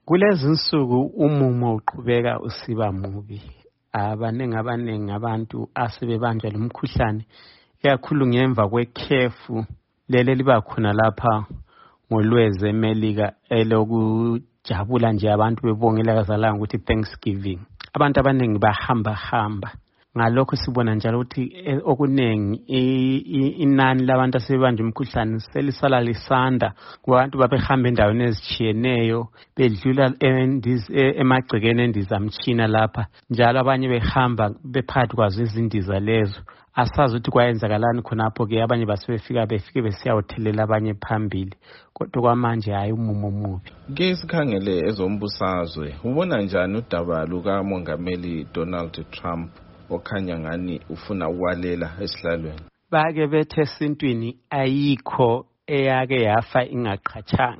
Kulezi insuku umumo uqhubeka usiba mubi. Abaningi abantu asebebanjwa lumkhuhlane ikakhulu ngemva kwekhefu lele liba khona lapha ngolwezi eMelika elokujabula nje abantu bebongela kazalanga ukuthi Thanksgiving. Abantu abaningi bahamba ngalokho sibona njalo ukuthi okuningi inani labantu asebebanja umkhuhlane selisala lisanda kubantu babehamba endaweni ezitshiyeneyo bedlula emagcekeni endizamtshina lapha njalo abanye behamba bephakathi kwazo izindiza lezo asazi ukuthi kwayenzakalani khonapho ke abanye befike besiyawuthelela abanye phambili kodwa kwamanje hayi umumo mubi. Ke sikhangele ezombusazwe ubona njani udaba lukamongameli Donald Trump okhanya ngani ufuna ukwalela esihlalweni? Bake bethe esintwini ayikho eyake yafa ingaqhatshanga.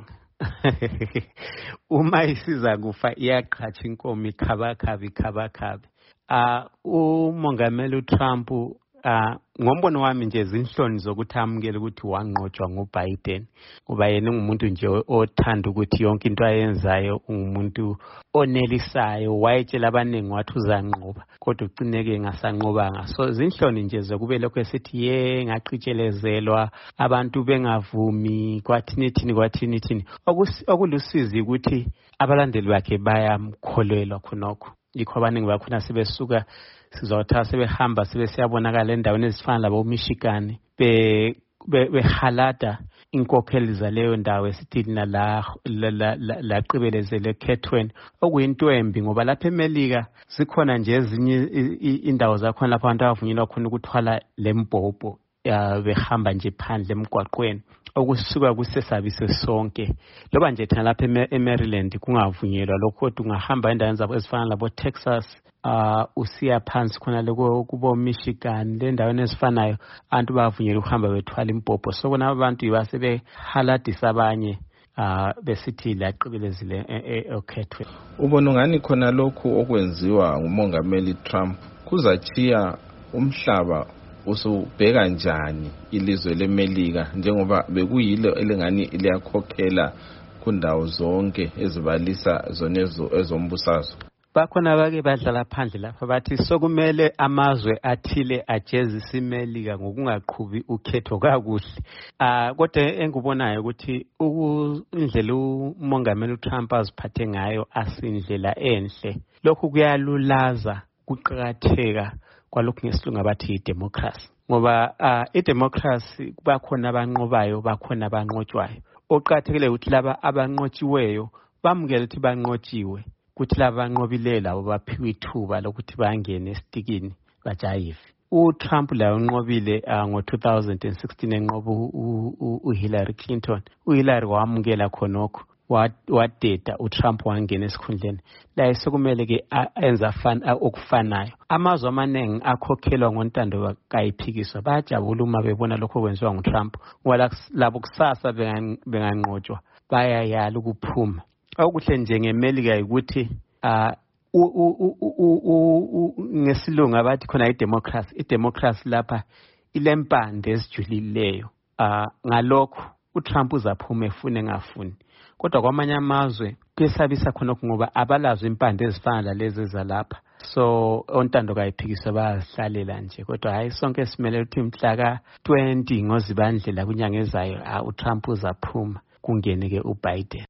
Uma isiza kufa iyaqhatsha inkomo ikhabakhabi. Umongameli uTrump ngombono wami nje zinhloni zokuthi amukele ukuthi wanqotshwa nguBiden ngoba yena ngumuntu nje othanda ukuthi yonke into ayenzayo ungumuntu onelisayo wayetshela abaningi wathi uzanqoba kodwa ugcineke ngasanqobanga. So zinhloni nje zokube lokho esithi ngaqhitshelezelwa abantu bengavumi kwathini okulusizi ukuthi abalandeli bakhe bayamkholelwa khonokho. Yikho abaningi bakhona sebesuka sizotha sebehamba sebesiyabonakala endaweni ezifana labo Michigan behalada inkokheli zaleyo ndawo esithina la qibelezele ekhethweni okuyinto embi ngoba lapha eMelika zikhona nje ezinye indawo zakhona lapho abantu abavunyelwa khona ukuthwala lembhobho behamba nje phandle emgwaqweni okusuka kusesabiso sonke loba nje thina lapha eMaryland kungavunyelwa lokho kodwa ungahamba endaweni zabo ezifana labo Texas usiya phansi khona lokho kubo Michigan le ndaweni ezifanayo abantu bavunyelwa ukuhamba bethwala impopho so bona abantu basebehaladisa abanye besithi laqibelezile okhethwe. Ubona ngani khona lokhu okwenziwa ngumongameli Trump kuzachiya umhlaba usubheka njani ilizwe leMelika njengoba bekuyilo elengani liyakhokhela kundawo zonke ezibalisa zonezo ezombusazwe? Bakhona bake badlala phandle lapha bathi sokumele amazwe athile ajezise iMelika ngokungaqhubi ukhetho kakuhle. Kodwa engikubonayo ukuthi indlela umongameli uTrump aziphathe ngayo asindlela enhle. Lokhu kuyalulaza kuqhakatheka kwalokhu ngesilungu abathi idemocracy ngoba idemocracy bakhona abanqobayo bakhona abanqotshwayo oqhakathekile ukuthi laba abanqotshiweyo bamukele ukuthi banqotshiwe ukuthi laba banqobile labo baphiwe ithuba lokuthi bangene esitikini bajayive. uTrump la unqobile ngo2016 enqoba uHillary Clinton. uHillary wamukela khonokho wadeda uTrump wangena esikhundleni la sokumele ke enza okufanayo. Amazwe amaningi akhokhelwa ngontando kayiphikiswa bayajabula uma bebona lokho kwenziwa nguTrump ngoba labo kusasa benganqotshwa bayayala ukuphuma. Okuhle nje ngeMelika ukuthi ngesilungu abathi khona idemocracy lapha ilempande ezijulileyo. Ngalokho uTrump uzaphuma efune engafuni kodwa kwamanye amazwe kuyesabisa khonokho ngoba abalazo impande ezifana lalezi zalapha so ontando kayiphikiswa bayazihlalela nje kodwa hayi sonke simele ukuthi mhla ka20 ngozibandlela kunyanga ezayo uTrump uzaphuma kungene ke uBiden.